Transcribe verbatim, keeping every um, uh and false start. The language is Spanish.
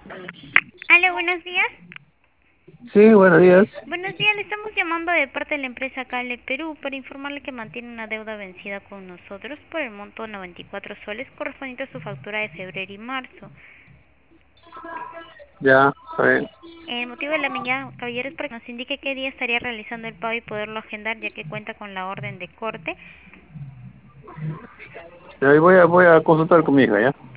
Hola, buenos días. Sí, buenos días. Buenos días, le estamos llamando de parte de la empresa Cable Perú para informarle que mantiene una deuda vencida con nosotros por el monto de noventa y cuatro soles correspondiente a su factura de febrero y marzo. Ya, está bien. El motivo de la llamada, caballero, es para que nos indique qué día estaría realizando el pago y poderlo agendar, ya que cuenta con la orden de corte. Ya, ahí voy a, voy a consultar con mi hija, ¿ya?